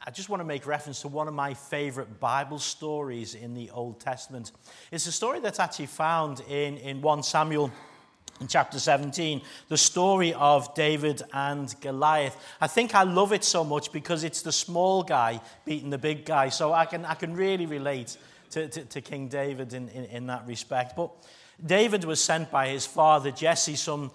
I just want to make reference to one of my favorite Bible stories in the Old Testament. It's a story that's actually found in 1 Samuel in chapter 17, the story of David and Goliath. I think I love it so much because it's the small guy beating the big guy, so I can really relate to King David in that respect. But David was sent by his father Jesse some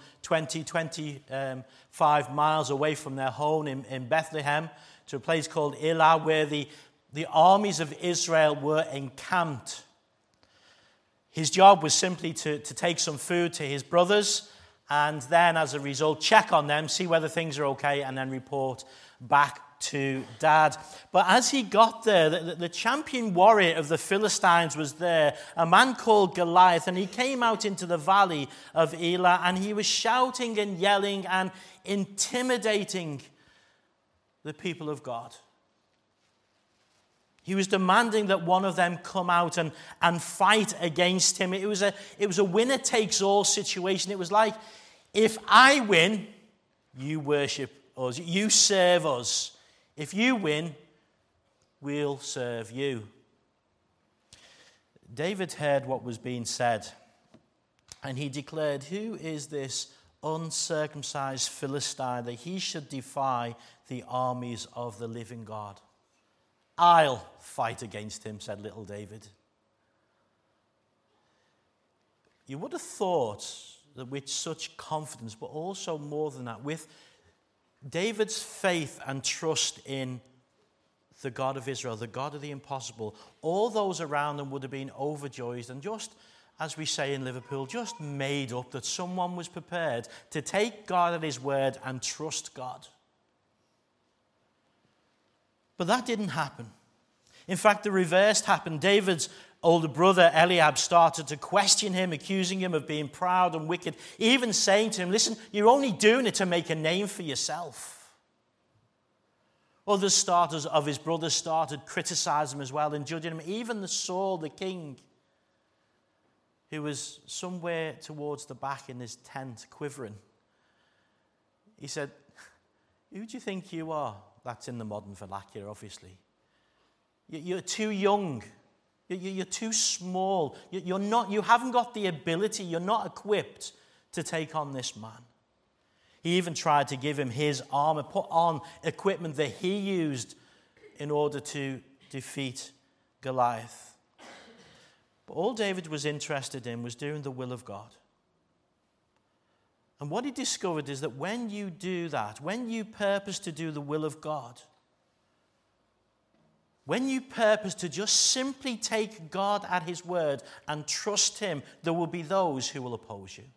25 miles away from their home in Bethlehem to a place called Elah, where the armies of Israel were encamped. His job was simply to take some food to his brothers and then, as a result, check on them, see whether things are okay, and then report back to Dad. But as he got there, the champion warrior of the Philistines was there, a man called Goliath, and he came out into the valley of Elah, and he was shouting and yelling and intimidating the people of God. He was demanding that one of them come out and fight against him. It was a winner-takes-all situation. It was like, if I win, you worship us, you serve us. If you win, we'll serve you. David heard what was being said, and he declared, "Who is this uncircumcised Philistine that he should defy the armies of the living God? I'll fight against him," said little David. You would have thought that with such confidence, but also more than that, with David's faith and trust in the God of Israel, the God of the impossible, all those around them would have been overjoyed and just, as we say in Liverpool, just made up that someone was prepared to take God at his word and trust God. But that didn't happen. In fact, the reverse happened. David's older brother Eliab started to question him, accusing him of being proud and wicked, even saying to him, "Listen, you're only doing it to make a name for yourself." Others of his brothers started criticizing him as well and judging him. Even the Saul, the king, who was somewhere towards the back in his tent quivering, he said, "Who do you think you are?" That's in the modern vernacular, obviously. You're too young. You're too small. You haven't got the ability. You're not equipped to take on this man. He even tried to give him his armor, put on equipment that he used in order to defeat Goliath. But all David was interested in was doing the will of God. And what he discovered is that when you do that, when you purpose to do the will of God, when you purpose to just simply take God at his word and trust him, there will be those who will oppose you.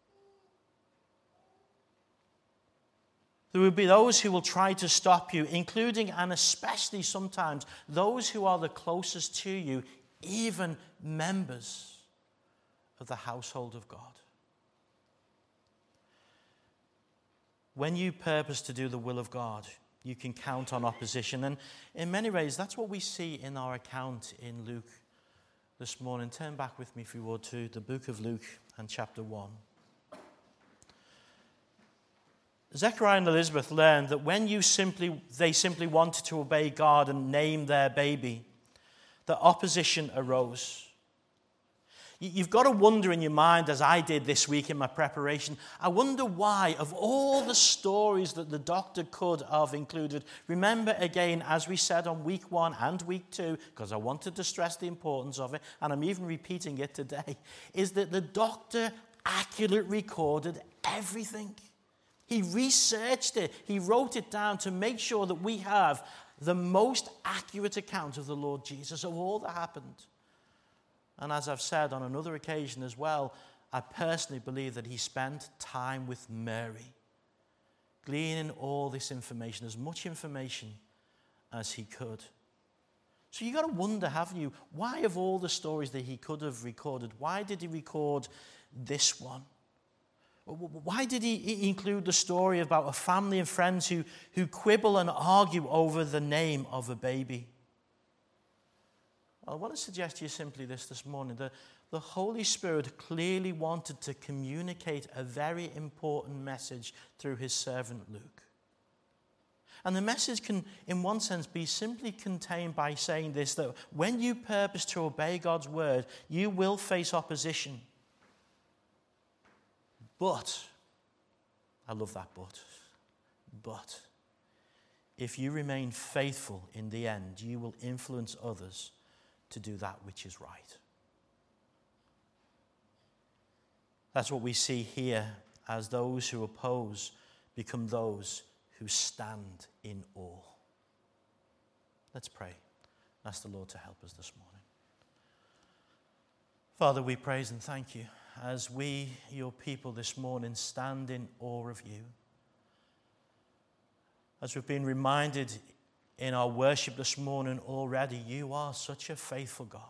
There will be those who will try to stop you, including and especially sometimes those who are the closest to you, even members of the household of God. When you purpose to do the will of God, you can count on opposition. And in many ways, that's what we see in our account in Luke this morning. Turn back with me, if you would, to the book of Luke and chapter 1. Zechariah and Elizabeth learned that when they simply wanted to obey God and name their baby, that opposition arose. You've got to wonder in your mind, as I did this week in my preparation, I wonder why, of all the stories that the doctor could have included, remember again, as we said on week 1 and week 2, because I wanted to stress the importance of it, and I'm even repeating it today, is that the doctor accurately recorded everything. He researched it. He wrote it down to make sure that we have the most accurate account of the Lord Jesus, of all that happened. And as I've said on another occasion as well, I personally believe that he spent time with Mary, gleaning all this information, as much information as he could. So you've got to wonder, haven't you, why of all the stories that he could have recorded, why did he record this one? Why did he include the story about a family and friends who quibble and argue over the name of a baby? I want to suggest to you simply this morning, that the Holy Spirit clearly wanted to communicate a very important message through his servant Luke. And the message can, in one sense, be simply contained by saying this, that when you purpose to obey God's word, you will face opposition. But, I love that but, if you remain faithful in the end, you will influence others to do that which is right. That's what we see here, as those who oppose become those who stand in awe. Let's pray. Ask the Lord to help us this morning. Father, we praise and thank you as we, your people this morning, stand in awe of you. As we've been reminded in our worship this morning already, you are such a faithful God.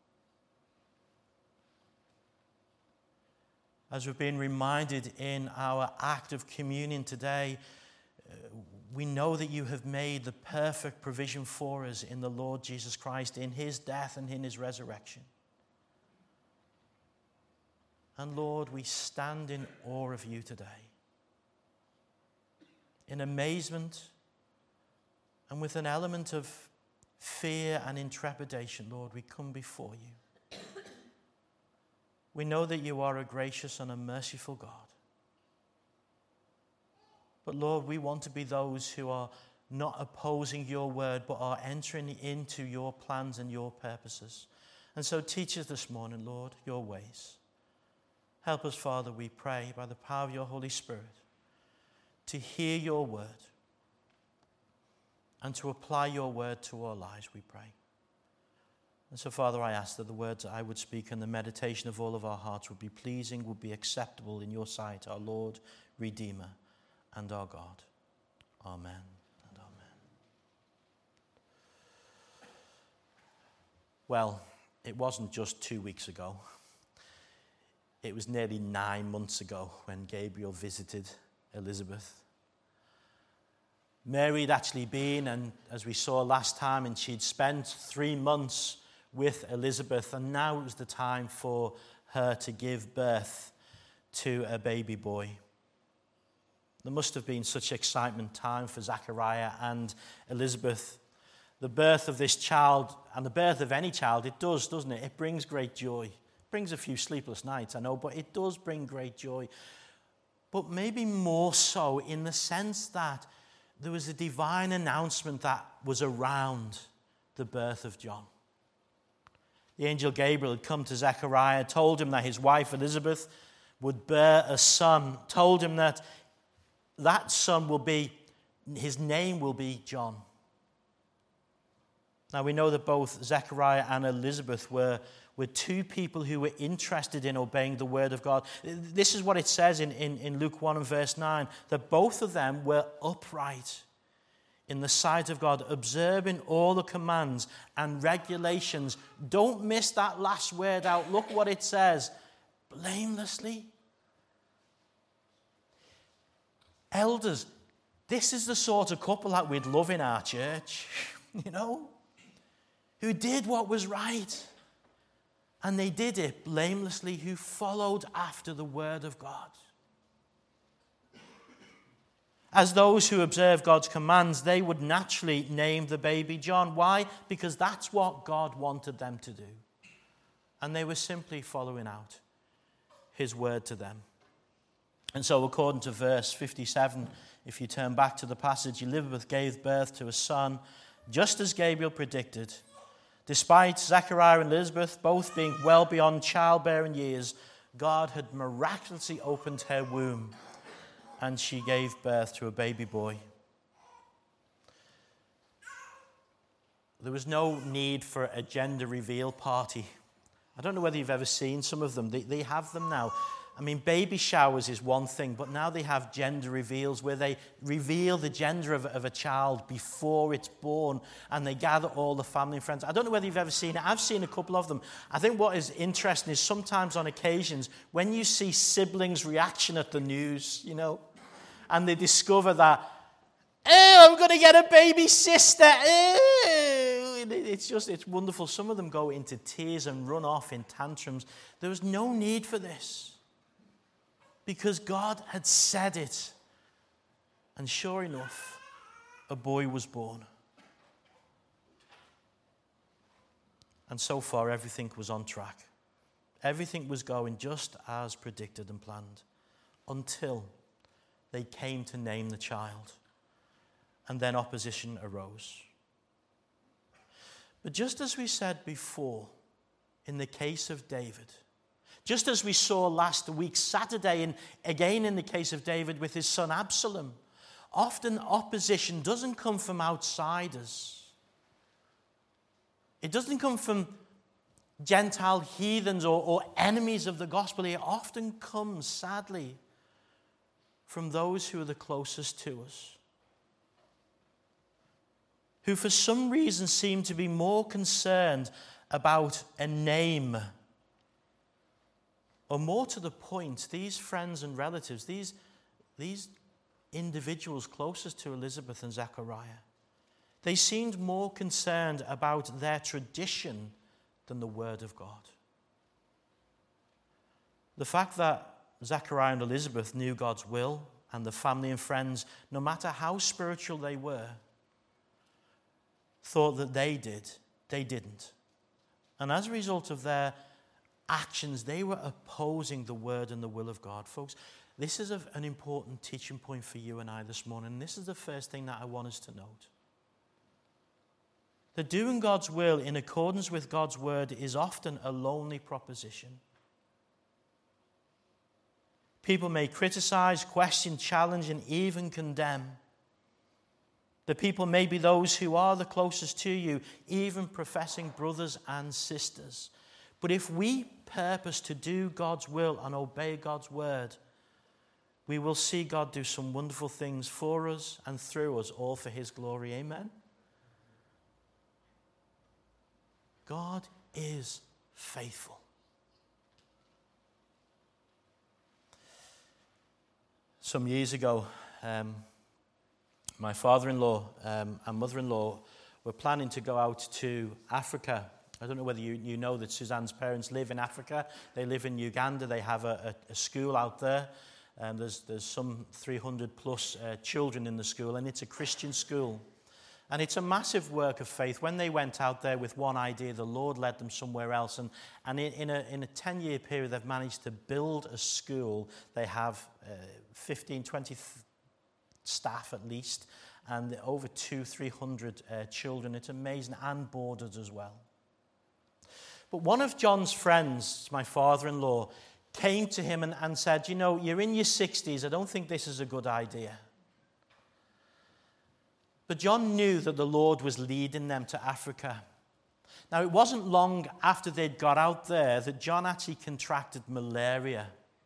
As we've been reminded in our act of communion today, we know that you have made the perfect provision for us in the Lord Jesus Christ, in his death and in his resurrection. And Lord, we stand in awe of you today. In amazement and with an element of fear and intrepidation, Lord, we come before you. We know that you are a gracious and a merciful God. But Lord, we want to be those who are not opposing your word, but are entering into your plans and your purposes. And so teach us this morning, Lord, your ways. Help us, Father, we pray, by the power of your Holy Spirit, to hear your word and to apply your word to our lives, we pray. And so, Father, I ask that the words I would speak and the meditation of all of our hearts would be pleasing, would be acceptable in your sight, our Lord, Redeemer, and our God. Amen and amen. Well, it wasn't just 2 weeks ago. It was nearly 9 months ago when Gabriel visited Elizabeth. Mary had actually been, and as we saw last time, and she'd spent 3 months with Elizabeth, and now it was the time for her to give birth to a baby boy. There must have been such excitement time for Zechariah and Elizabeth. The birth of this child, and the birth of any child, it does, doesn't it? It brings great joy. It brings a few sleepless nights, I know, but it does bring great joy. But maybe more so in the sense that there was a divine announcement that was around the birth of John. The angel Gabriel had come to Zechariah, told him that his wife Elizabeth would bear a son, told him that son will be, his name will be John. Now we know that both Zechariah and Elizabeth were two people who were interested in obeying the word of God. This is what it says in Luke 1 and verse 9, that both of them were upright in the sight of God, observing all the commands and regulations. Don't miss that last word out. Look what it says. Blamelessly. Elders, this is the sort of couple that we'd love in our church, who did what was right. And they did it blamelessly, who followed after the word of God. As those who observe God's commands, they would naturally name the baby John. Why? Because that's what God wanted them to do. And they were simply following out his word to them. And so according to verse 57, if you turn back to the passage, Elizabeth gave birth to a son, just as Gabriel predicted. Despite Zechariah and Elizabeth both being well beyond childbearing years, God had miraculously opened her womb, and she gave birth to a baby boy. There was no need for a gender reveal party. I don't know whether you've ever seen some of them. They have them now. I mean, baby showers is one thing, but now they have gender reveals where they reveal the gender of a child before it's born, and they gather all the family and friends. I don't know whether you've ever seen it. I've seen a couple of them. I think what is interesting is sometimes on occasions when you see siblings' reaction at the news, and they discover that, I'm going to get a baby sister. It's wonderful. Some of them go into tears and run off in tantrums. There was no need for this, because God had said it. And sure enough, a boy was born. And so far, everything was on track. Everything was going just as predicted and planned until they came to name the child. And then opposition arose. But just as we said before, in the case of David, just as we saw last week, Saturday, and again in the case of David with his son Absalom, often opposition doesn't come from outsiders. It doesn't come from Gentile heathens or enemies of the gospel. It often comes, sadly, from those who are the closest to us, who for some reason seem to be more concerned about a name, or more to the point, these friends and relatives, these individuals closest to Elizabeth and Zechariah, they seemed more concerned about their tradition than the Word of God. The fact that Zechariah and Elizabeth knew God's will, and the family and friends, no matter how spiritual they were, thought that they didn't. And as a result of their actions, they were opposing the Word and the will of God. Folks, this is an important teaching point for you and I this morning. This is the first thing that I want us to note. That doing God's will in accordance with God's Word is often a lonely proposition. People may criticize, question, challenge, and even condemn. The people may be those who are the closest to you, even professing brothers and sisters. But if we purpose to do God's will and obey God's word, we will see God do some wonderful things for us and through us, all for his glory. Amen? God is faithful. Some years ago, my father-in-law and mother-in-law were planning to go out to Africa. I don't know whether you know that Suzanne's parents live in Africa. They live in Uganda. They have a school out there. There's some 300 plus children in the school, and it's a Christian school. And it's a massive work of faith. When they went out there with one idea, the Lord led them somewhere else. And in a 10-year period, they've managed to build a school. They have 15, 20 staff at least, and over 300 children. It's amazing, and boarders as well. But one of John's friends, my father-in-law, came to him and said, you know, you're in your 60s. I don't think this is a good idea. But John knew that the Lord was leading them to Africa. Now, it wasn't long after they'd got out there that John actually contracted malaria.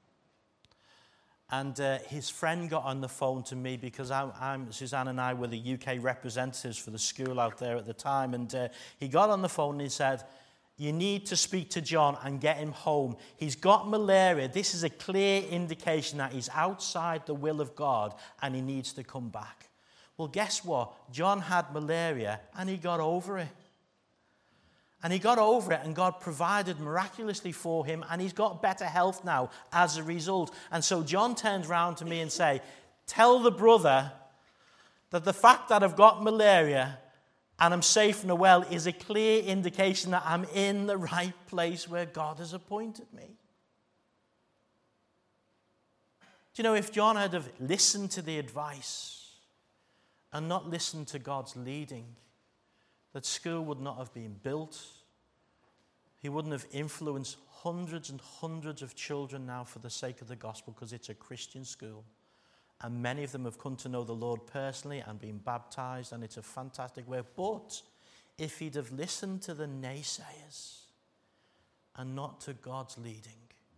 And his friend got on the phone to me because Suzanne and I were the UK representatives for the school out there at the time. And he got on the phone and he said, you need to speak to John and get him home. He's got malaria. This is a clear indication that he's outside the will of God and he needs to come back. Well, guess what? John had malaria and he got over it. And he got over it, and God provided miraculously for him, and he's got better health now as a result. And so John turned around to me and said, tell the brother that the fact that I've got malaria and I'm safe and well is a clear indication that I'm in the right place where God has appointed me. Do you know, if John had have listened to the advice and not listened to God's leading, that school would not have been built. He wouldn't have influenced hundreds and hundreds of children now for the sake of the gospel, because it's a Christian school. And many of them have come to know the Lord personally and been baptized, and it's a fantastic way. But if he'd have listened to the naysayers and not to God's leading,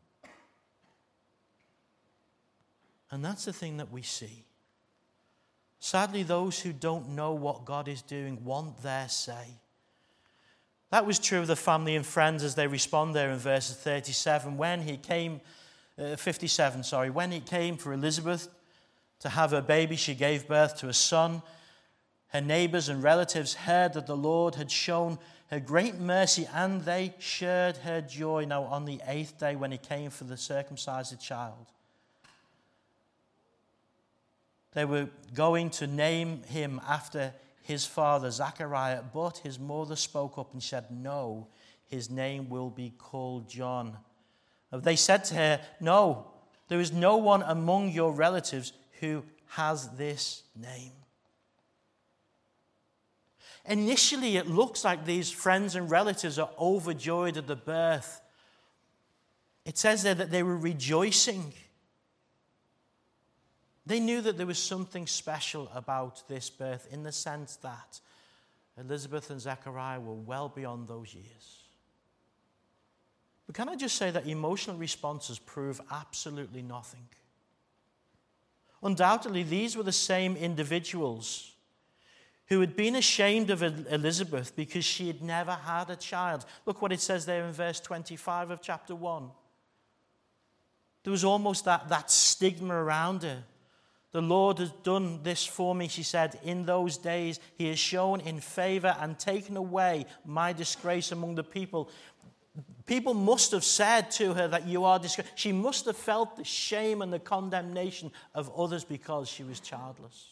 and that's the thing that we see. Sadly, those who don't know what God is doing want their say. That was true of the family and friends as they respond there in verses 37. When he came, 57, sorry, when he came for Elizabeth to have her baby, she gave birth to a son. Her neighbors and relatives heard that the Lord had shown her great mercy, and they shared her joy. Now, on the 8th day when he came for the circumcised child, They were going to name him after his father, Zechariah, but his mother spoke up and said, "No, his name will be called John." They said to her, "No, there is no one among your relatives who has this name." Initially, it looks like these friends and relatives are overjoyed at the birth. It says there that they were rejoicing. They knew that there was something special about this birth in the sense that Elizabeth and Zechariah were well beyond those years. But can I just say that emotional responses prove absolutely nothing? Undoubtedly, these were the same individuals who had been ashamed of Elizabeth because she had never had a child. Look what it says there in verse 25 of chapter 1. There was almost that stigma around her. "The Lord has done this for me," she said. "In those days he has shown in favor and taken away my disgrace among the people." People must have said to her that you are disgraced. She must have felt the shame and the condemnation of others because she was childless.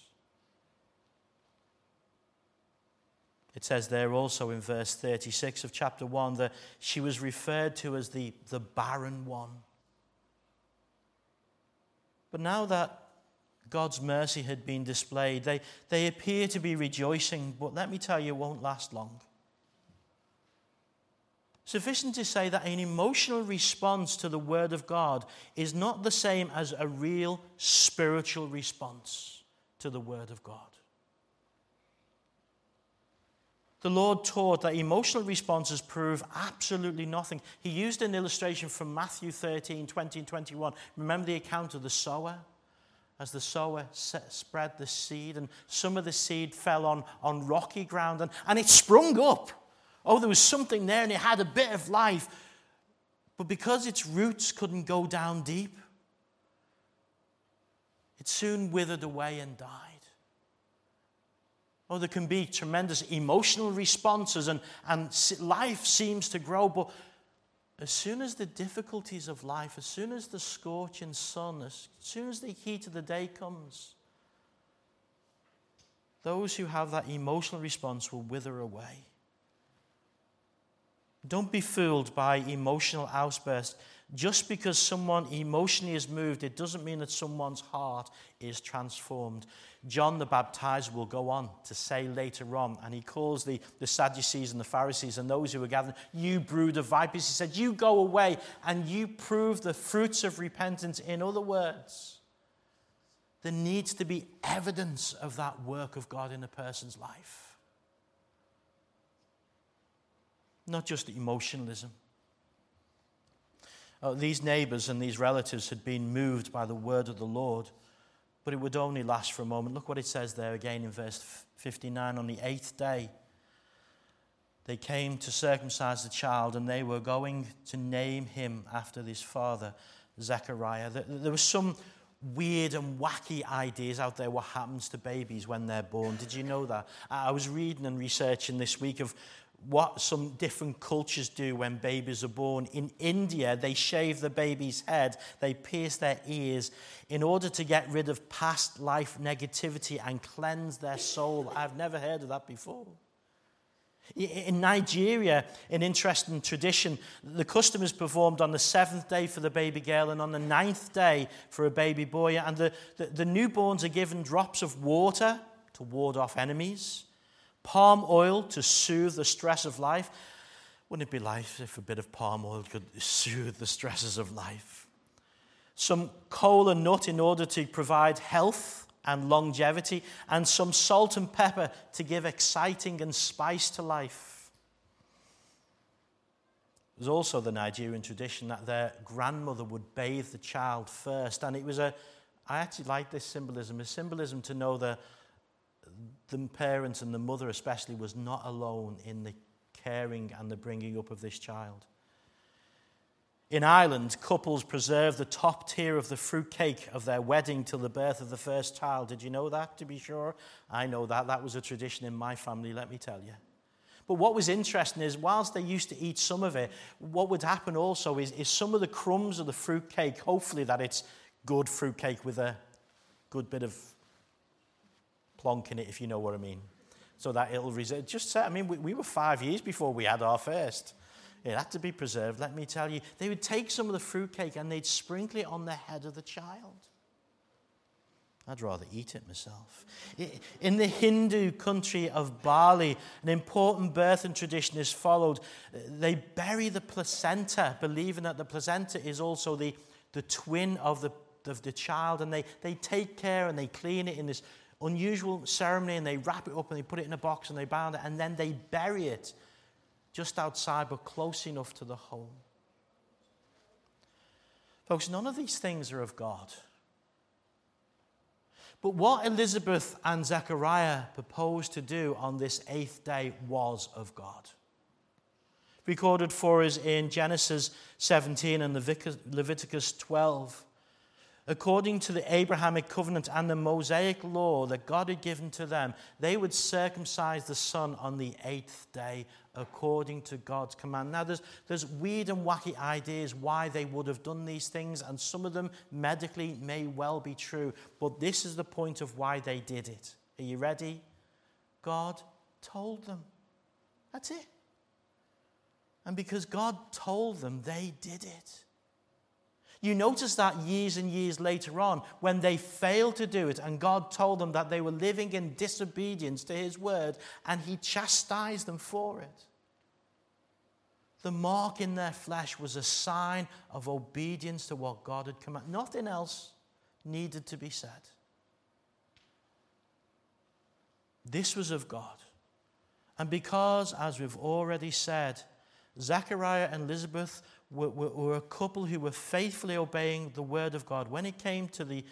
It says there also in verse 36 of chapter 1 that she was referred to as the barren one. But now that God's mercy had been displayed, they appear to be rejoicing, but let me tell you, it won't last long. Sufficient to say that an emotional response to the Word of God is not the same as a real spiritual response to the Word of God. The Lord taught that emotional responses prove absolutely nothing. He used an illustration from Matthew 13, 20 and 21. Remember the account of the sower? As the sower spread the seed, and some of the seed fell on rocky ground, and it sprung up. Oh, there was something there, and it had a bit of life. But because its roots couldn't go down deep, it soon withered away and died. Oh, there can be tremendous emotional responses, and life seems to grow, but as soon as the difficulties of life, as soon as the scorching sun, as soon as the heat of the day comes, those who have that emotional response will wither away. Don't be fooled by emotional outbursts. Just because someone emotionally is moved, it doesn't mean that someone's heart is transformed. John the Baptizer will go on to say later on, and he calls the Sadducees and the Pharisees and those who were gathered, "You brood of vipers." He said, "You go away and you prove the fruits of repentance." In other words, there needs to be evidence of that work of God in a person's life. Not just emotionalism. These neighbors and these relatives had been moved by the word of the Lord, but it would only last for a moment. Look what it says there again in verse 59. On the 8th day, they came to circumcise the child, and they were going to name him after his father, Zechariah. There were some weird and wacky ideas out there what happens to babies when they're born. Did you know that? I was reading and researching this week of what some different cultures do when babies are born. In India, they shave the baby's head, they pierce their ears in order to get rid of past life negativity and cleanse their soul. I've never heard of that before. In Nigeria, an interesting tradition, the custom is performed on the 7th day for the baby girl and on the 9th day for a baby boy. And the newborns are given drops of water to ward off enemies, palm oil to soothe the stress of life. Wouldn't it be nice if a bit of palm oil could soothe the stresses of life? Some cola nut in order to provide health and longevity, and some salt and pepper to give exciting and spice to life. There's also the Nigerian tradition that their grandmother would bathe the child first, and I actually like this symbolism, a symbolism to know that the parents and the mother especially was not alone in the caring and the bringing up of this child. In Ireland, couples preserve the top tier of the fruit cake of their wedding till the birth of the first child. Did you know that, to be sure? I know that. That was a tradition in my family, let me tell you. But what was interesting is, whilst they used to eat some of it, what would happen also is some of the crumbs of the fruit cake, hopefully that it's good fruit cake with a good bit of plonking it, if you know what I mean. So that it'll just say, I mean, we were 5 years before we had our first. It had to be preserved, let me tell you. They would take some of the fruitcake and they'd sprinkle it on the head of the child. I'd rather eat it myself. In the Hindu country of Bali, an important birthing tradition is followed. They bury the placenta, believing that the placenta is also the twin of the child, and they take care and they clean it in this unusual ceremony, and they wrap it up and they put it in a box and they bound it, and then they bury it just outside but close enough to the home. Folks, none of these things are of God. But what Elizabeth and Zechariah proposed to do on this 8th day was of God. Recorded for us in Genesis 17 and Leviticus 12. According to the Abrahamic covenant and the Mosaic law that God had given to them, they would circumcise the son on the 8th day according to God's command. Now, there's weird and wacky ideas why they would have done these things, and some of them medically may well be true, but this is the point of why they did it. Are you ready? God told them. That's it. And because God told them, they did it. You notice that years and years later on, when they failed to do it, and God told them that they were living in disobedience to his word, and he chastised them for it. The mark in their flesh was a sign of obedience to what God had commanded. Nothing else needed to be said. This was of God. And because, as we've already said, Zechariah and Elizabeth were a couple who were faithfully obeying the word of God, when it came to the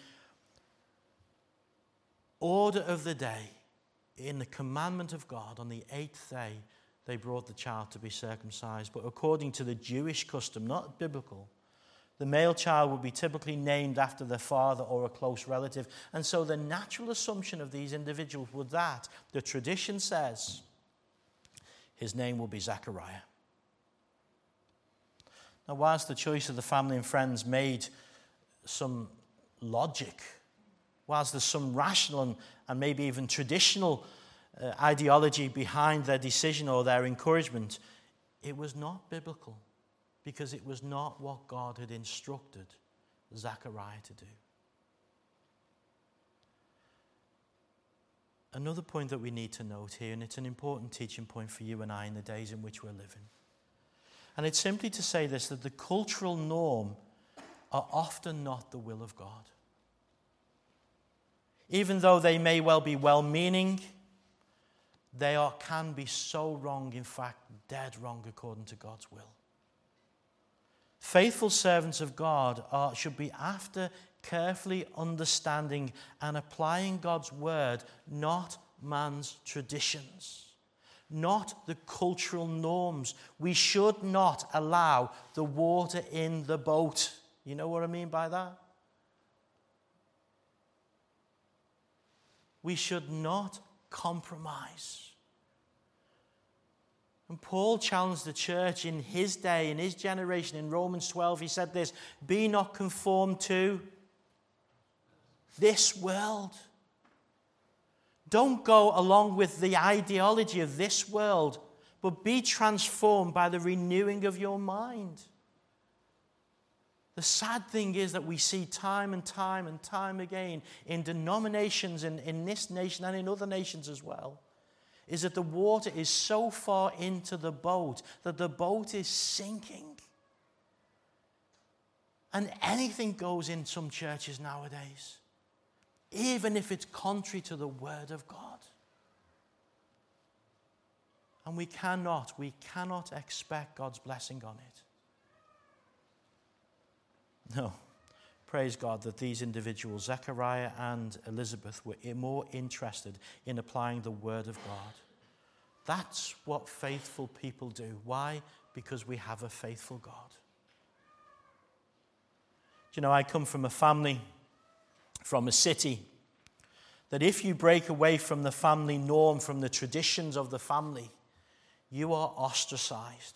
order of the day, in the commandment of God, on the 8th day, they brought the child to be circumcised. But according to the Jewish custom, not biblical, the male child would be typically named after their father or a close relative. And so the natural assumption of these individuals was that the tradition says his name will be Zechariah. Now, whilst the choice of the family and friends made some logic, whilst there's some rational and maybe even traditional ideology behind their decision or their encouragement, it was not biblical, because it was not what God had instructed Zechariah to do. Another point that we need to note here, and it's an important teaching point for you and I in the days in which we're living, and it's simply to say this, that the cultural norm are often not the will of God. Even though they may well be well-meaning, they can be so wrong, in fact, dead wrong according to God's will. Faithful servants of God should be after carefully understanding and applying God's word, not man's traditions, not the cultural norms. We should not allow the water in the boat. You know what I mean by that? We should not compromise. And Paul challenged the church in his day, in his generation, in Romans 12. He said this, be not conformed to this world. Don't go along with the ideology of this world, but be transformed by the renewing of your mind. The sad thing is that we see time and time and time again in denominations in this nation and in other nations as well, is that the water is so far into the boat that the boat is sinking. And anything goes in some churches nowadays, even if it's contrary to the word of God. And we cannot expect God's blessing on it. No, praise God that these individuals, Zechariah and Elizabeth, were more interested in applying the word of God. That's what faithful people do. Why? Because we have a faithful God. Do you know, I come from a family, from a city, that if you break away from the family norm, from the traditions of the family, you are ostracized.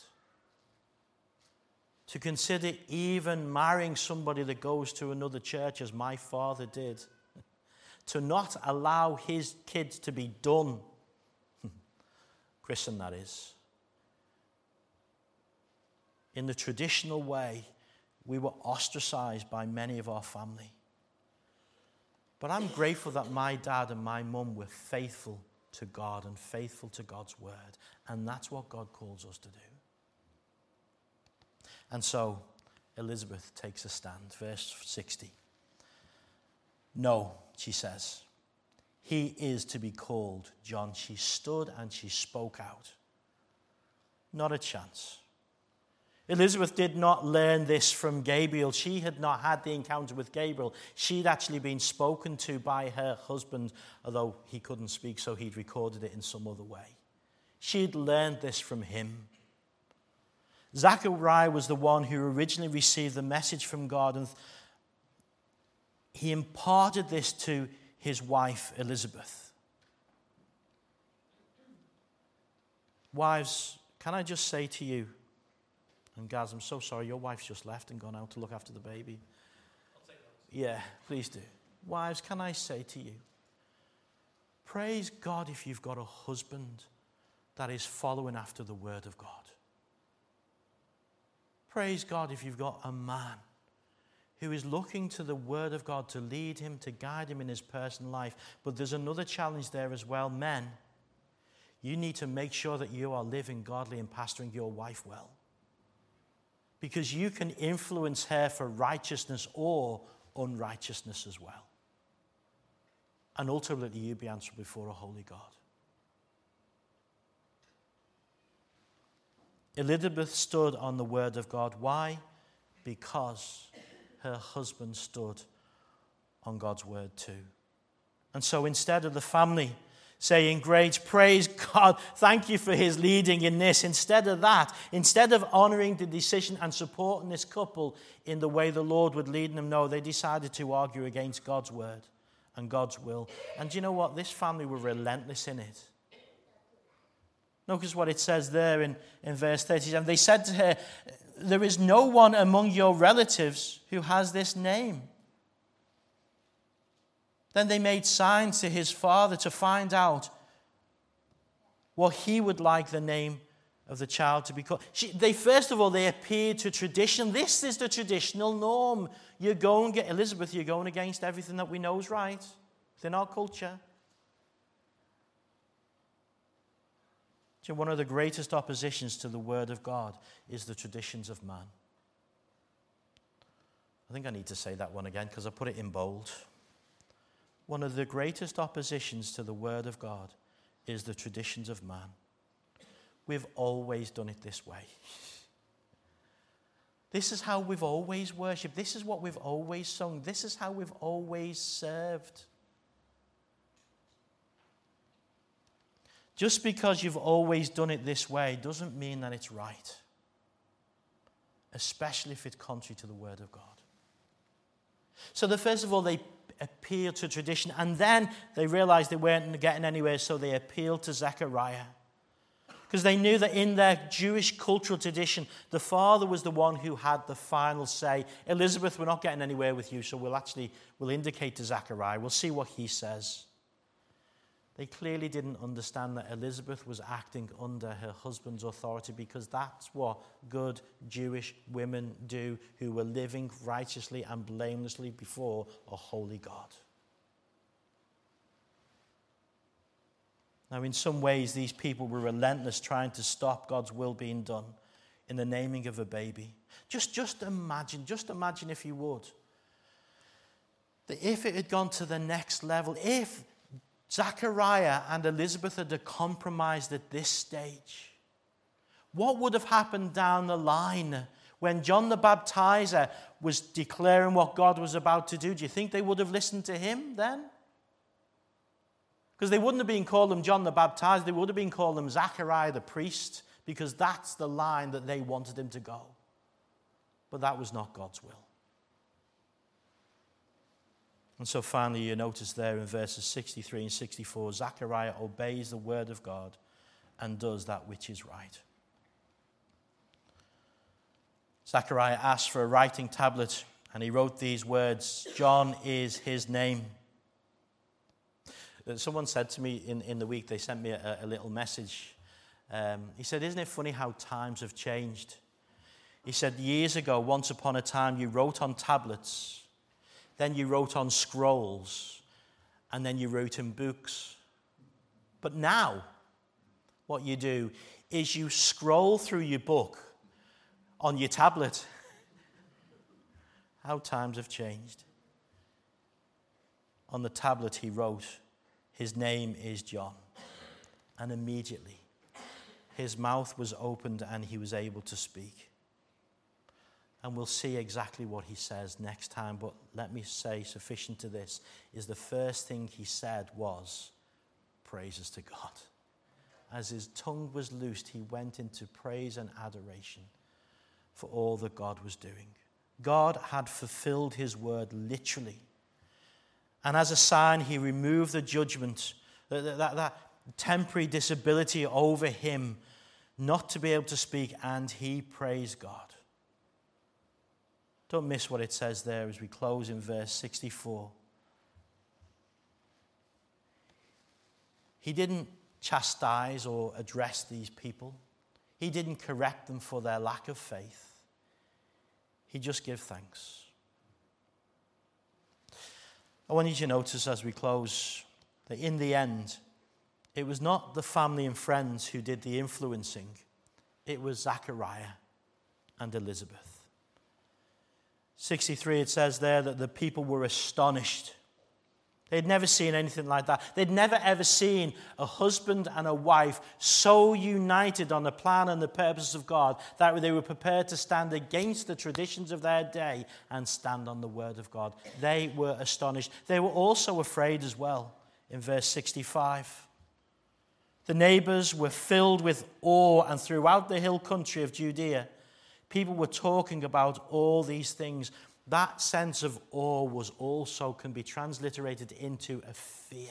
To consider even marrying somebody that goes to another church, as my father did, to not allow his kids to be done, christened that is, in the traditional way, we were ostracized by many of our family. But I'm grateful that my dad and my mum were faithful to God and faithful to God's word. And that's what God calls us to do. And so Elizabeth takes a stand. Verse 60. No, she says, he is to be called John. She stood and she spoke out. Not a chance. Elizabeth did not learn this from Gabriel. She had not had the encounter with Gabriel. She'd actually been spoken to by her husband, although he couldn't speak, so he'd recorded it in some other way. She'd learned this from him. Zechariah was the one who originally received the message from God, and he imparted this to his wife, Elizabeth. Wives, can I just say to you, and Gaz, I'm so sorry, your wife's just left and gone out to look after the baby. I'll take that. Yeah, please do. Wives, can I say to you, praise God if you've got a husband that is following after the word of God. Praise God if you've got a man who is looking to the word of God to lead him, to guide him in his personal life. But there's another challenge there as well. Men, you need to make sure that you are living godly and pastoring your wife well. Because you can influence her for righteousness or unrighteousness as well. And ultimately, you'll be answerable before a holy God. Elizabeth stood on the word of God. Why? Because her husband stood on God's word too. And so instead of the family saying, great, praise God, thank you for his leading in this. Instead of that, instead of honoring the decision and supporting this couple in the way the Lord would lead them, no, they decided to argue against God's word and God's will. And do you know what? This family were relentless in it. Notice what it says there in verse 37. They said to her, there is no one among your relatives who has this name. Then they made signs to his father to find out what he would like the name of the child to be called. First of all, they appealed to tradition. This is the traditional norm. Elizabeth, you're going against everything that we know is right within our culture. So one of the greatest oppositions to the word of God is the traditions of man. I think I need to say that one again because I put it in bold. One of the greatest oppositions to the word of God is the traditions of man. We've always done it this way. This is how we've always worshipped. This is what we've always sung. This is how we've always served. Just because you've always done it this way doesn't mean that it's right, especially if it's contrary to the word of God. So first of all, they appealed to tradition, and then they realized they weren't getting anywhere, so they appealed to Zechariah. Because they knew that in their Jewish cultural tradition, the father was the one who had the final say. Elizabeth, we're not getting anywhere with you, so we'll indicate to Zechariah. We'll see what he says. They clearly didn't understand that Elizabeth was acting under her husband's authority, because that's what good Jewish women do who were living righteously and blamelessly before a holy God. Now, in some ways, these people were relentless trying to stop God's will being done in the naming of a baby. Just imagine if you would, that if it had gone to the next level, if Zechariah and Elizabeth had compromised at this stage, what would have happened down the line when John the Baptizer was declaring what God was about to do? Do you think they would have listened to him then? Because they wouldn't have been calling him John the Baptizer, they would have been calling him Zechariah the priest, because that's the line that they wanted him to go. But that was not God's will. And so finally, you notice there in verses 63 and 64, Zechariah obeys the word of God and does that which is right. Zechariah asked for a writing tablet, and he wrote these words, John is his name. Someone said to me in the week, they sent me a little message. He said, isn't it funny how times have changed? He said, years ago, once upon a time, you wrote on tablets, then you wrote on scrolls, and then you wrote in books. But now, what you do is you scroll through your book on your tablet. How times have changed. On the tablet he wrote, his name is John. And immediately, his mouth was opened and he was able to speak. And we'll see exactly what he says next time, but let me say, sufficient to this, is the first thing he said was, praises to God. As his tongue was loosed, he went into praise and adoration for all that God was doing. God had fulfilled his word literally. And as a sign, he removed the judgment, that temporary disability over him, not to be able to speak, and he praised God. Don't miss what it says there as we close in verse 64. He didn't chastise or address these people. He didn't correct them for their lack of faith. He just gave thanks. I want you to notice as we close that in the end, it was not the family and friends who did the influencing. It was Zachariah and Elizabeth. 63, it says there that the people were astonished. They'd never seen anything like that. They'd never ever seen a husband and a wife so united on the plan and the purpose of God that they were prepared to stand against the traditions of their day and stand on the word of God. They were astonished. They were also afraid as well in verse 65. The neighbors were filled with awe, and throughout the hill country of Judea, people were talking about all these things. That sense of awe was also can be transliterated into a fear.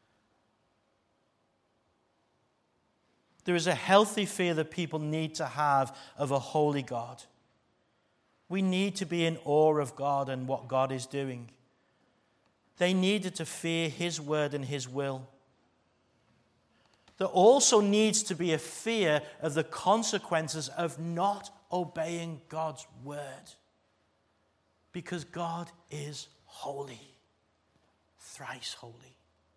There is a healthy fear that people need to have of a holy God. We need to be in awe of God and what God is doing. They needed to fear his word and his will. There also needs to be a fear of the consequences of not obeying God's word. Because God is holy, thrice holy.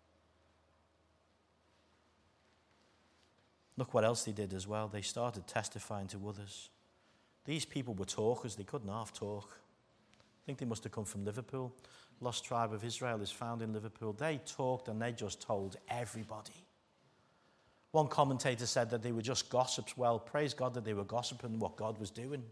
Look what else they did as well. They started testifying to others. These people were talkers. They couldn't half talk. I think they must have come from Liverpool. Lost Tribe of Israel is found in Liverpool. They talked and they just told everybody. One commentator said that they were just gossips. Well, praise God that they were gossiping what God was doing.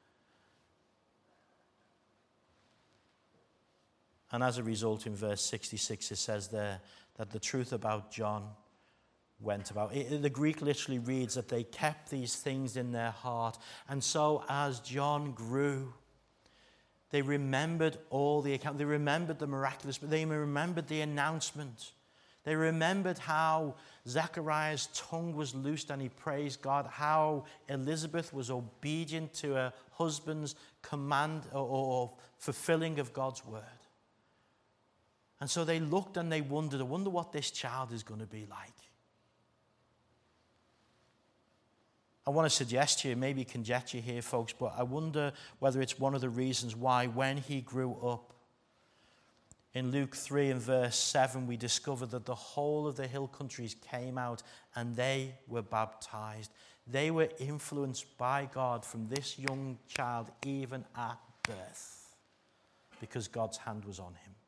And as a result, in verse 66, it says there that the truth about John went about. The Greek literally reads that they kept these things in their heart. And so as John grew, they remembered all the account. They remembered the miraculous, but they remembered the announcement. They remembered how Zechariah's tongue was loosed and he praised God, how Elizabeth was obedient to her husband's command or fulfilling of God's word. And so they looked and they wondered, I wonder what this child is going to be like. I want to suggest to you, maybe conjecture here, folks, but I wonder whether it's one of the reasons why when he grew up, in Luke 3 and verse 7, we discover that the whole of the hill countries came out and they were baptized. They were influenced by God from this young child even at birth because God's hand was on him.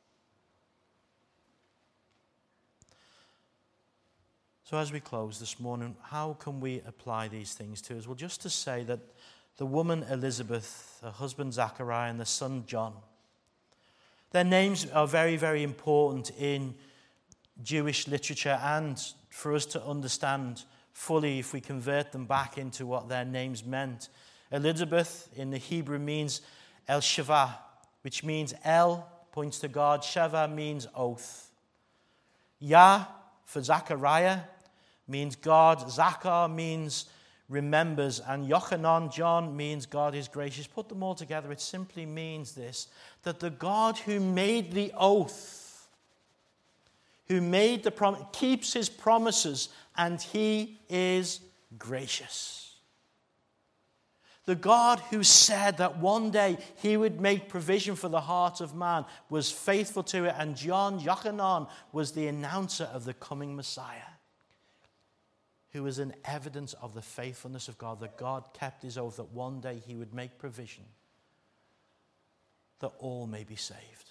So as we close this morning, how can we apply these things to us? Well, just to say that the woman Elizabeth, her husband Zachariah, and the son John, their names are very, very important in Jewish literature and for us to understand fully if we convert them back into what their names meant. Elizabeth in the Hebrew means El Shavah, which means El points to God, Shavah means oath. Yah for Zachariah means God, Zachar means remembers, and Yochanan, John, means God is gracious. Put them all together, it simply means this, that the God who made the oath, who made the promise, keeps his promises, and he is gracious. The God who said that one day he would make provision for the heart of man was faithful to it, and John Yochanan was the announcer of the coming Messiah, who was an evidence of the faithfulness of God, that God kept his oath that one day he would make provision that all may be saved.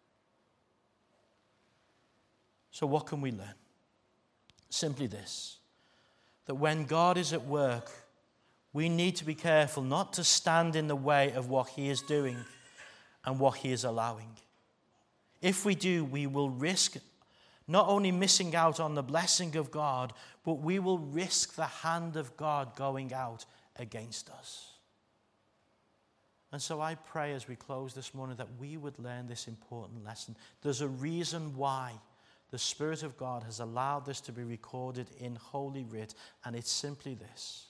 So what can we learn? Simply this, that when God is at work, we need to be careful not to stand in the way of what he is doing and what he is allowing. If we do, we will risk not only missing out on the blessing of God, but we will risk the hand of God going out against us. And so I pray as we close this morning that we would learn this important lesson. There's a reason why the Spirit of God has allowed this to be recorded in Holy Writ, and it's simply this,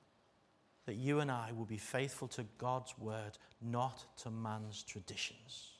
that you and I will be faithful to God's word, not to man's traditions.